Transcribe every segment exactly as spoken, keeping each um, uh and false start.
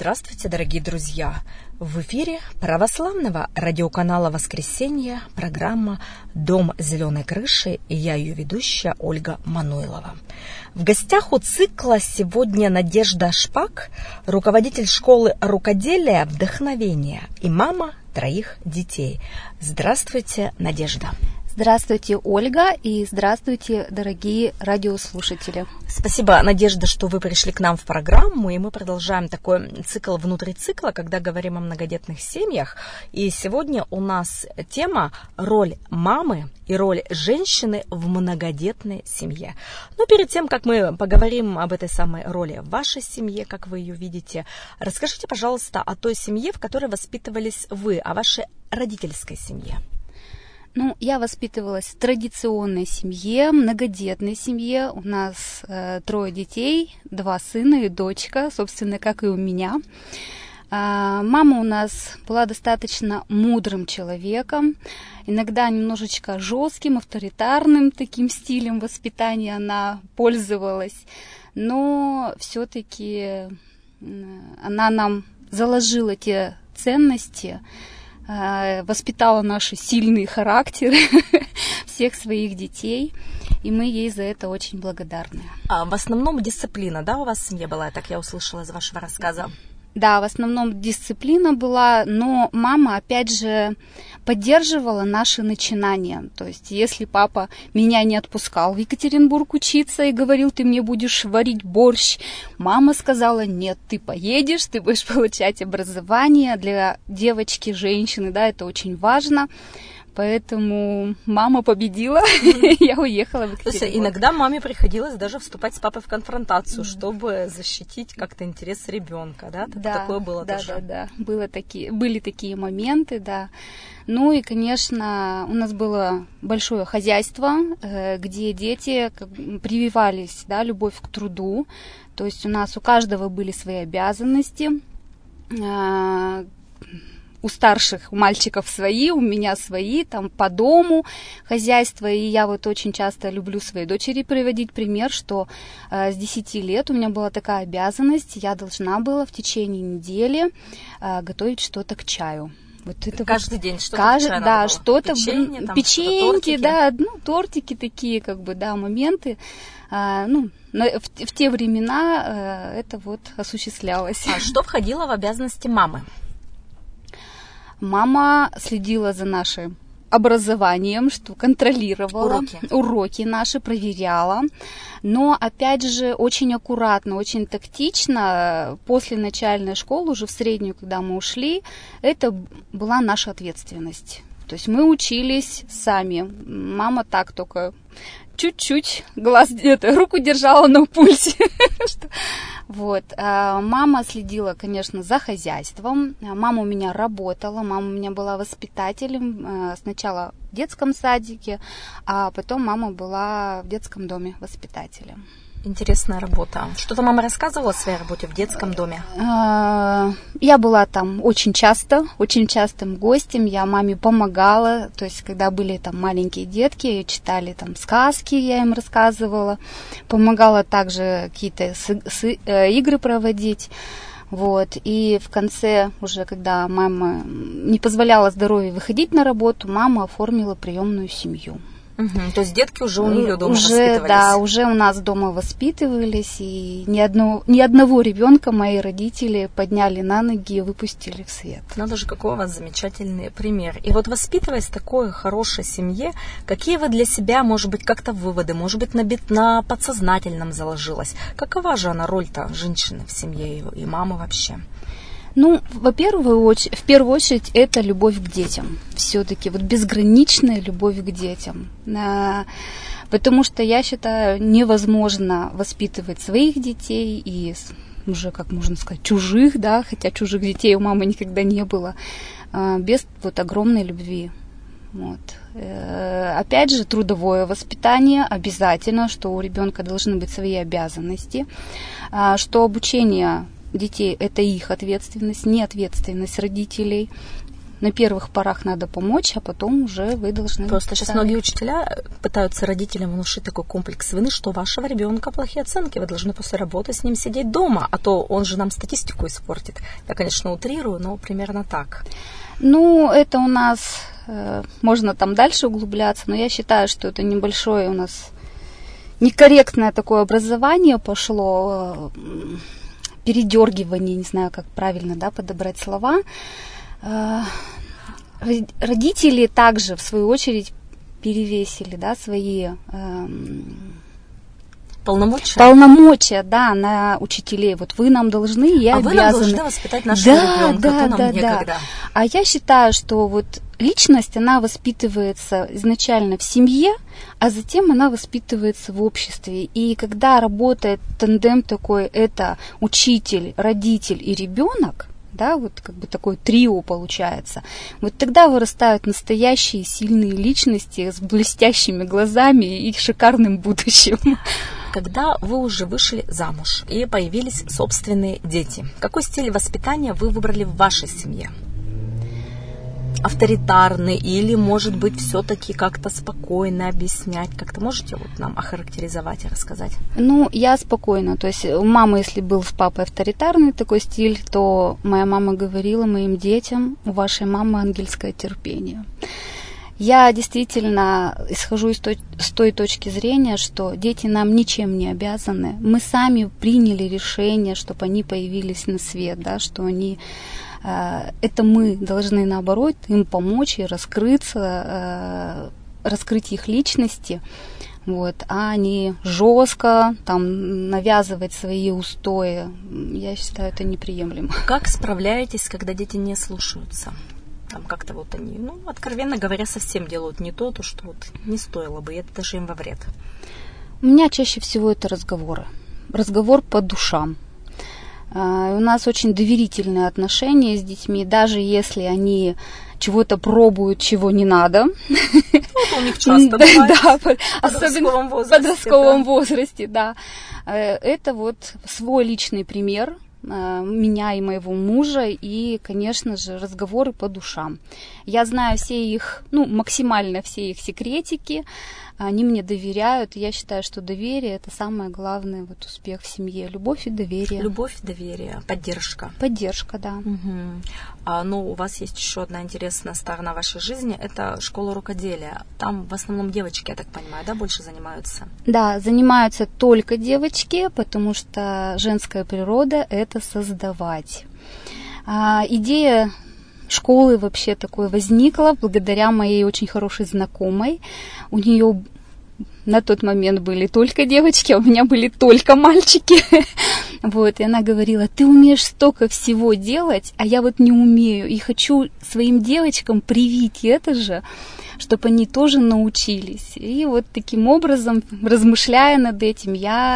Здравствуйте, дорогие друзья! В эфире православного радиоканала «Воскресенье» программа «Дом зеленой крыши» и я ее ведущая Ольга Мануйлова. В гостях у цикла сегодня Надежда Шпак, руководитель школы рукоделия «Вдохновение» и мама троих детей. Здравствуйте, Надежда! Здравствуйте, Ольга, и здравствуйте, дорогие радиослушатели. Спасибо, Надежда, что вы пришли к нам в программу, и мы продолжаем такой цикл внутри цикла, когда говорим о многодетных семьях. И сегодня у нас тема «Роль мамы и роль женщины в многодетной семье». Но перед тем, как мы поговорим об этой самой роли в вашей семье, как вы ее видите, расскажите, пожалуйста, о той семье, в которой воспитывались вы, о вашей родительской семье. Ну, я воспитывалась в традиционной семье, многодетной семье. У нас э, трое детей, два сына и дочка, собственно, как и у меня. А, мама у нас была достаточно мудрым человеком, иногда немножечко жестким, авторитарным таким стилем воспитания она пользовалась, но все-таки она нам заложила те ценности, воспитала наши сильные характеры всех своих детей, и мы ей за это очень благодарны. А в основном дисциплина, да, у вас в семье была, так я услышала из вашего рассказа? Да, в основном дисциплина была, но мама, опять же, поддерживала наши начинания. То есть, если папа меня не отпускал в Екатеринбург учиться и говорил, ты мне будешь варить борщ, мама сказала, нет, ты поедешь, ты будешь получать образование. Для девочки, женщины, да, это очень важно. Поэтому мама победила, я уехала в Екатеринбург. То есть иногда маме приходилось даже вступать с папой в конфронтацию, чтобы защитить как-то интерес ребенка, да? Да, такое было да, тоже. Да, да, было такие, были такие моменты, да. Ну и, конечно, у нас было большое хозяйство, где дети прививались, да, любовь к труду. То есть у нас у каждого были свои обязанности. У старших, у мальчиков свои, у меня свои, там по дому хозяйство. И я вот очень часто люблю своей дочери приводить пример, что э, с десяти лет у меня была такая обязанность, я должна была в течение недели э, готовить что-то к чаю. Вот это каждый вот, день что-то кажд... к чаю да, надо было? что-то, Печенье, там, печеньки, что-то, да, ну, тортики такие, как бы, да, моменты. А, ну, в, в те времена а, это вот осуществлялось. А что входило в обязанности мамы? Мама следила за нашим образованием, что контролировала уроки. уроки наши, проверяла. Но, опять же, очень аккуратно, очень тактично. После начальной школы, уже в среднюю, когда мы ушли, это была наша ответственность. То есть мы учились сами. Мама так только чуть-чуть глаз, это, руку держала на пульсе. Вот. Мама следила, конечно, за хозяйством. Мама у меня работала, мама у меня была воспитателем. Сначала в детском садике, а потом мама была в детском доме воспитателем. Интересная работа. Что-то мама рассказывала о своей работе в детском доме? Я была там очень часто, очень частым гостем. Я маме помогала. То есть, когда были там маленькие детки, читали там сказки, я им рассказывала. Помогала также какие-то игры проводить. Вот. И в конце, уже когда мама не позволяла здоровью выходить на работу, мама оформила приемную семью. Угу, то есть детки уже у нее дома уже, воспитывались? Да, уже у нас дома воспитывались, и ни, одно, ни одного ребенка мои родители подняли на ноги и выпустили в свет. Надо же, какой у вас замечательный пример. И вот воспитываясь в такой хорошей семье, какие вы для себя, может быть, как-то выводы, может быть, на, на подсознательном заложилось? Какова же она роль-то женщины в семье и, и мамы вообще? Ну, во-первых, в первую очередь, это любовь к детям. Все-таки вот безграничная любовь к детям. Потому что, я считаю, невозможно воспитывать своих детей и уже, как можно сказать, чужих, да, хотя чужих детей у мамы никогда не было, без вот огромной любви. Вот. Опять же, трудовое воспитание обязательно, что у ребенка должны быть свои обязанности, что обучение детей – это их ответственность, не ответственность родителей. на первых порах надо помочь, а потом уже вы должны... Просто сейчас сами. многие учителя пытаются родителям внушить такой комплекс вины, что у вашего ребенка плохие оценки, вы должны после работы с ним сидеть дома, а то он же нам статистику испортит. Я, конечно, утрирую, но примерно так. Ну, это у нас... Э, можно там дальше углубляться, но я считаю, что это небольшое у нас некорректное такое образование пошло, э, передергивание, не знаю, как правильно, да, подобрать слова. Родители также, в свою очередь, перевесили, да, свои эм, полномочия? полномочия, да, на учителей. Вот вы нам должны, я а обязаны. А вы нам должны воспитать нашего да, ребенка, да, то нам да, некогда. Да. А я считаю, что вот личность, она воспитывается изначально в семье, а затем она воспитывается в обществе. И когда работает тандем такой, это учитель, родитель и ребенок, да, вот как бы такое трио получается. Вот тогда вырастают настоящие сильные личности с блестящими глазами и шикарным будущим. Когда вы уже вышли замуж и появились собственные дети, какой стиль воспитания вы выбрали в вашей семье? Авторитарный или, может быть, все-таки как-то спокойно объяснять? Как-то можете вот нам охарактеризовать и рассказать? Ну, я спокойно. То есть у мамы, если был с папой авторитарный такой стиль, то моя мама говорила моим детям: у вашей мамы ангельское терпение. Я действительно исхожу из той, с той точки зрения, что дети нам ничем не обязаны. Мы сами приняли решение, чтобы они появились на свет, да, что они... Это мы должны, наоборот, им помочь и раскрыться, раскрыть их личности, вот, а не жестко там навязывать свои устои. Я считаю, это неприемлемо. Как справляетесь, когда дети не слушаются? Там как-то вот они, ну, откровенно говоря, совсем делают не то, то, что вот не стоило бы, и это даже им во вред. У меня чаще всего это разговоры. Разговор по душам. У нас очень доверительные отношения с детьми, даже если они чего-то пробуют, чего не надо. Вот у них часто бывает. Да, особенно в подростковом возрасте, да. Это вот свой личный пример меня и моего мужа, и, конечно же, разговоры по душам. Я знаю все их, ну, максимально все их секретики, они мне доверяют, и я считаю, что доверие – это самое главное, вот, успех в семье. Любовь и доверие. Любовь, доверие, поддержка. Поддержка, да. Угу. А, ну, у вас есть еще одна интересная сторона вашей жизни – это школа рукоделия. Там в основном девочки, я так понимаю, да, больше занимаются? Да, занимаются только девочки, потому что женская природа – это создавать. А, идея школы вообще такой возникла благодаря моей очень хорошей знакомой. У нее на тот момент были только девочки, а у меня были только мальчики. Вот, и она говорила: ты умеешь столько всего делать, а я вот не умею. И хочу своим девочкам привить это же, чтобы они тоже научились. И вот таким образом, размышляя над этим,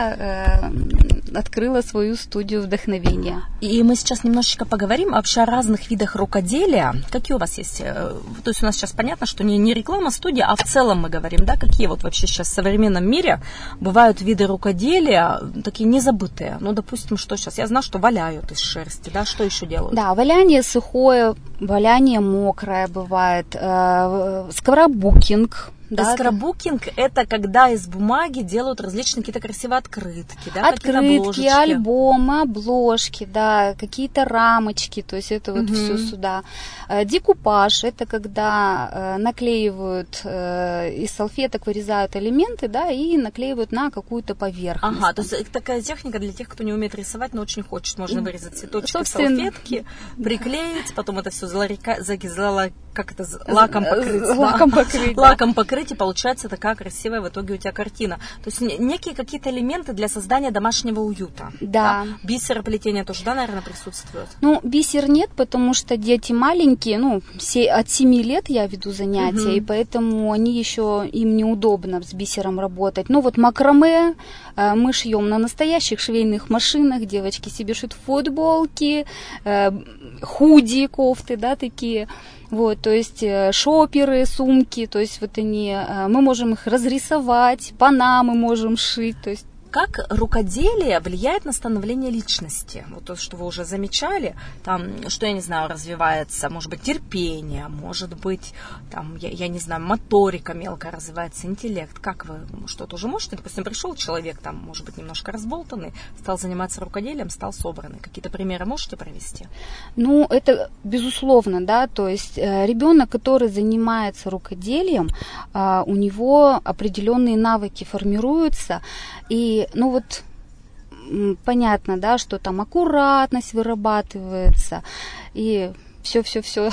я э, открыла свою студию вдохновения. И мы сейчас немножечко поговорим вообще о разных видах рукоделия. Какие у вас есть? То есть у нас сейчас понятно, что не, не реклама студии, а в целом мы говорим, да, какие вот вообще сейчас в современном мире бывают виды рукоделия, такие незабытые. Ну, допустим, что сейчас? Я знаю, что валяют из шерсти, да, что еще делают? Да, валяние сухое, валяние мокрое бывает, э, скраббукинг. Да, скраббукинг – это когда из бумаги делают различные какие-то красивые открытки, да, открытки, альбомы, обложки, да, какие-то рамочки, то есть это вот угу. все сюда. Декупаж – это когда наклеивают из салфеток, вырезают элементы, да, и наклеивают на какую-то поверхность. Ага, то есть это такая техника для тех, кто не умеет рисовать, но очень хочет. Можно вырезать цветочки, собственно, салфетки, приклеить, потом это все заларика, как это, лаком покрыть. Лаком да. покрыть, да. Лаком покрыть, и получается такая красивая в итоге у тебя картина. То есть некие какие-то элементы для создания домашнего уюта. Да. да? Бисероплетение тоже, да, наверное, присутствует? Ну, бисер нет, потому что дети маленькие, ну, от семи лет я веду занятия, угу. и поэтому они еще, им неудобно с бисером работать. Ну, вот макраме мы шьем на настоящих швейных машинах, девочки себе шьют футболки, худи, кофты, да, такие. Вот, то есть шоперы, сумки, то есть вот они, мы можем их разрисовать, панамы можем шить, то есть Как рукоделие влияет на становление личности? Вот то, что вы уже замечали, там, что, я не знаю, развивается, может быть, терпение, может быть, там, я, я не знаю, моторика мелкая развивается, интеллект. Как вы что-то уже можете? Допустим, пришел человек, там, может быть, немножко разболтанный, стал заниматься рукоделием, стал собранный. Какие-то примеры можете провести? Ну, это безусловно, да, то есть э, ребенок, который занимается рукоделием, э, у него определенные навыки формируются, и, ну вот, понятно, да, что там аккуратность вырабатывается, и все-все-все.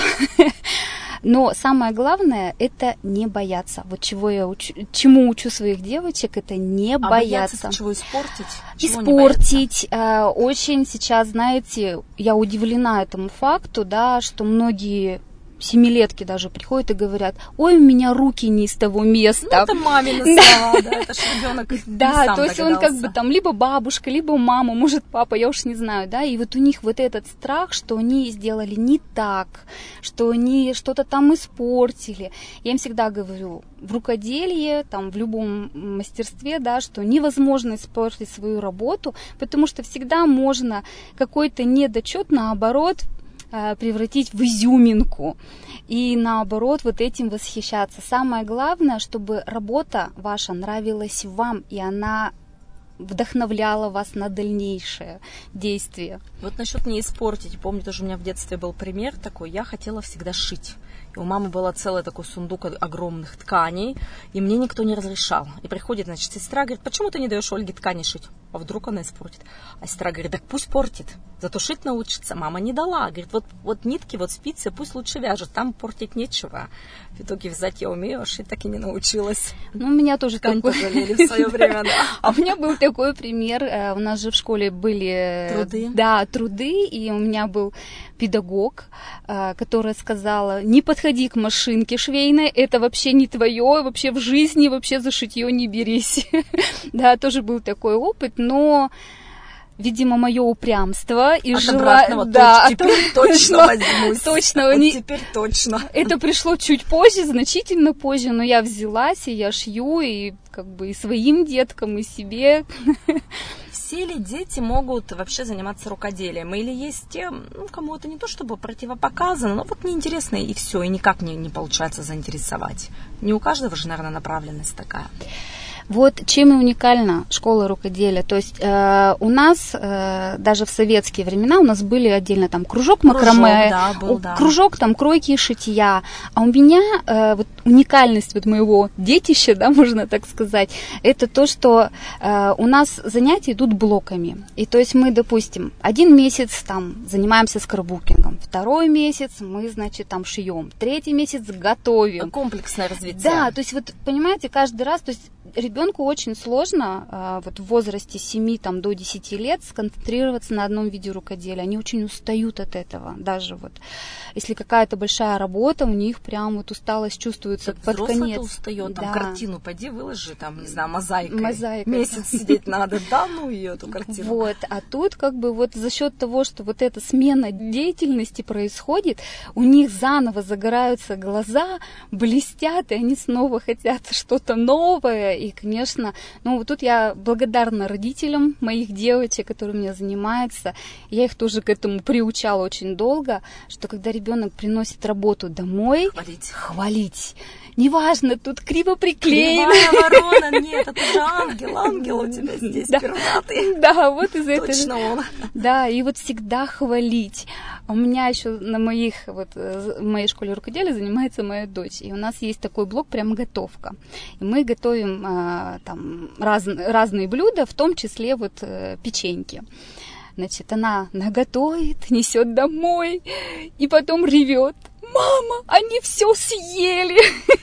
Но самое главное – это не бояться. Вот чего я учу, чему учу своих девочек, это не а бояться. бояться чего испортить? Чего испортить. Э, очень сейчас, знаете, я удивлена этому факту, да, что многие семилетки даже приходят и говорят: ой, у меня руки не из того места. Ну, это мамины слова, да, это ж ребенок да, то есть он как бы там либо бабушка, либо мама, может папа, я уж не знаю, да, и вот у них вот этот страх, что они сделали не так, что они что-то там испортили. Я им всегда говорю, в рукоделии, там, в любом мастерстве, да, что невозможно испортить свою работу, потому что всегда можно какой-то недочет, наоборот, превратить в изюминку и наоборот вот этим восхищаться. Самое главное, чтобы работа ваша нравилась вам, и она вдохновляла вас на дальнейшее действие. Вот насчет не испортить. Помню, тоже у меня в детстве был пример такой. Я хотела всегда шить. И у мамы был целый такой сундук огромных тканей, и мне никто не разрешал. И приходит, значит, сестра, говорит: почему ты не даешь Ольге ткани шить? А вдруг она испортит? А сестра говорит: так пусть портит, зато шить научится. Мама не дала. Говорит, вот, вот нитки, вот спицы пусть лучше вяжет, там портить нечего. В итоге вязать я умею, а шить так и не научилась. Ну, у меня тоже ткань такой... пожалели в свое время, да. А у меня был такой пример. У нас же в школе были... Труды. Да, труды, и у меня был педагог, которая сказала: не подходи к машинке швейной, это вообще не твое, вообще в жизни вообще за шитье не берись. Да, тоже был такой опыт, но, видимо, мое упрямство и желание... Да, теперь точно возьмусь. Точно. Вот не... теперь точно. Это пришло чуть позже, значительно позже, но я взялась, и я шью, и как бы и своим деткам, и себе. Все ли дети могут вообще заниматься рукоделием? Или есть те, ну, кому это не то чтобы противопоказано, но вот неинтересно и все, и никак не, не получается заинтересовать? Не у каждого же, наверное, направленность такая. Вот чем и уникальна школа рукоделия. То есть э, у нас э, даже в советские времена у нас были отдельно там кружок макраме, да, был, да. кружок там кройки и шитья. А у меня э, вот уникальность вот моего детища, да, можно так сказать, это то, что э, у нас занятия идут блоками. И то есть мы, допустим, один месяц там занимаемся скраббукингом, второй месяц мы, значит, там шьем, третий месяц готовим. Комплексное развитие. Да, то есть вот понимаете, каждый раз, то есть ребенку очень сложно вот в возрасте с семи там, до десяти лет сконцентрироваться на одном виде рукоделия. Они очень устают от этого. Даже вот если какая-то большая работа, у них прям вот усталость чувствуется так под конец. устает, там да. Картину поди выложи, там, не знаю, мозаикой. Мозаикой. Месяц сидеть надо. Да ну ее, эту картину. Вот, а тут как бы вот за счет того, что вот эта смена деятельности происходит, у них заново загораются глаза, блестят, и они снова хотят что-то новое. И, конечно, ну вот тут я благодарна родителям моих девочек, которые у меня занимаются. Я их тоже к этому приучала очень долго, что когда ребенок приносит работу домой, хвалить. хвалить. Неважно, тут криво приклеено. Кривая ворона, нет, это же ангел, ангел у тебя здесь, да. пернатый. Да, вот из этого. Точно он. Да, и вот всегда хвалить. У меня еще на моих, вот в моей школе рукоделия занимается моя дочь, и у нас есть такой блок прям готовка. И мы готовим а, там раз, разные блюда, в том числе вот печеньки. Значит, она наготовит, несет домой и потом ревет: мама, они все съели.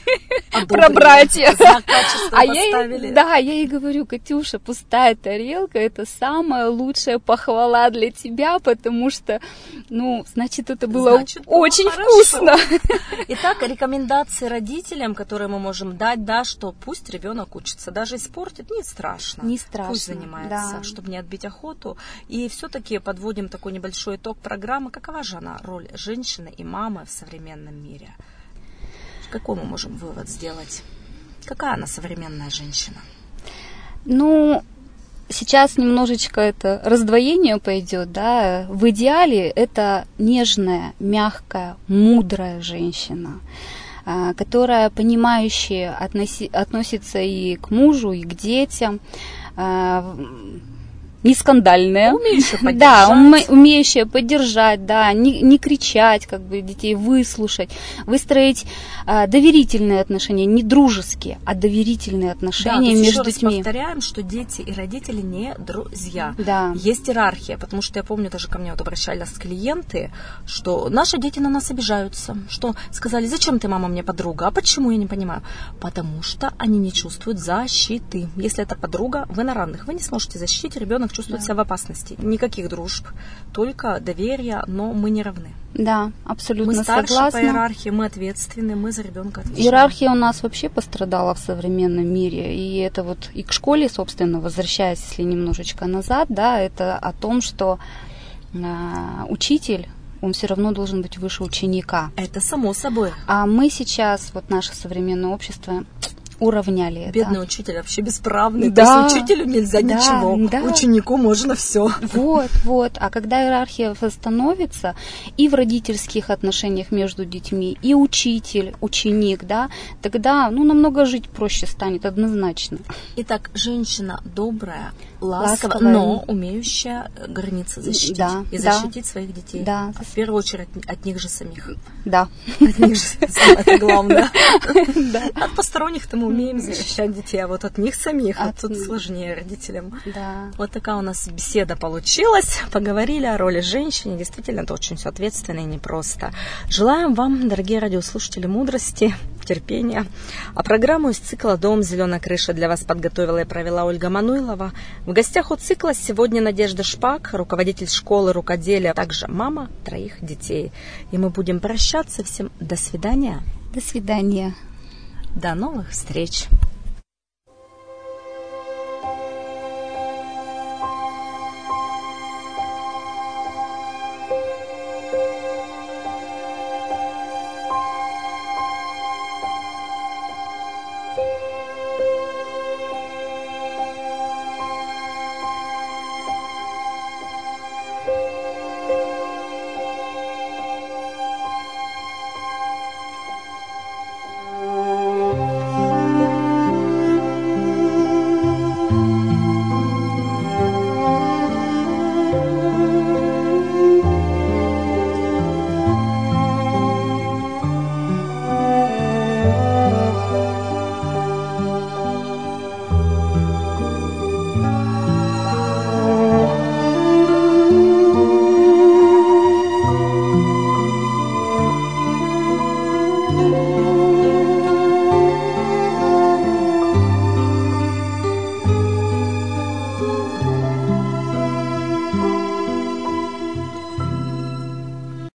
Про братья. А я, да, я ей говорю: Катюша, пустая тарелка — это самая лучшая похвала для тебя, потому что, ну, значит, это было значит, очень вкусно. Итак, рекомендации родителям, которые мы можем дать, да, что пусть ребенок учится, даже испортит, не страшно. Не страшно. Пусть занимается, да. чтобы не отбить охоту. И все-таки подводим такой небольшой итог программы. Какова же она, роль женщины и мамы в современном мире? Какой мы можем вывод сделать? Какая она современная женщина? Ну, сейчас немножечко это раздвоение пойдет, да. В идеале это нежная, мягкая, мудрая женщина, которая понимающе относи, относится и к мужу, и к детям, не скандальная, умеющая поддержать, да, уме, умеющая поддержать, да, не, не кричать, как бы детей выслушать, выстроить а, доверительные отношения, не дружеские, а доверительные отношения да, между еще детьми. Раз повторяем, что дети и родители не друзья. Да. Есть иерархия, потому что я помню, даже ко мне вот обращались клиенты, что наши дети на нас обижаются, что сказали, зачем ты, мама, мне подруга, а почему, я не понимаю, потому что они не чувствуют защиты. Если это подруга, вы на равных, вы не сможете защитить, ребенок чувствует себя в опасности. Никаких дружб, только доверие, но мы не равны. Да, абсолютно мы старше согласна. по иерархии, мы ответственны, мы за ребенка отвечаем. Иерархия у нас вообще пострадала в современном мире, и это вот и к школе, собственно, возвращаясь, если немножечко назад, да, это о том, что э, учитель, он все равно должен быть выше ученика. Это само собой. А мы сейчас, вот наше современное общество, уравняли это. Бедный учитель вообще бесправный. Да, то есть учителю нельзя да, ничего, да. ученику можно все. Вот, вот. А когда иерархия восстановится и в родительских отношениях между детьми, и учитель, ученик, да, тогда, ну, намного жить проще станет, однозначно. Итак, женщина добрая, ласковая, Ласковая. но умеющая границы защитить. Да, и да. защитить своих детей. Да. А в первую очередь от, от них же самих. Да. От них же самое главное. Да. От посторонних-то мы умеем защищать детей, а вот от них самих, От вот тут них. сложнее родителям. Да. Вот такая у нас беседа получилась. Поговорили о роли женщины. Действительно, это очень все ответственно и непросто. Желаем вам, дорогие радиослушатели, мудрости, терпения. А программу из цикла «Дом. Зеленая крыша» для вас подготовила и провела Ольга Мануйлова. В гостях у цикла сегодня Надежда Шпак, руководитель школы рукоделия, а также мама троих детей. И мы будем прощаться. Всем до свидания. До свидания. До новых встреч.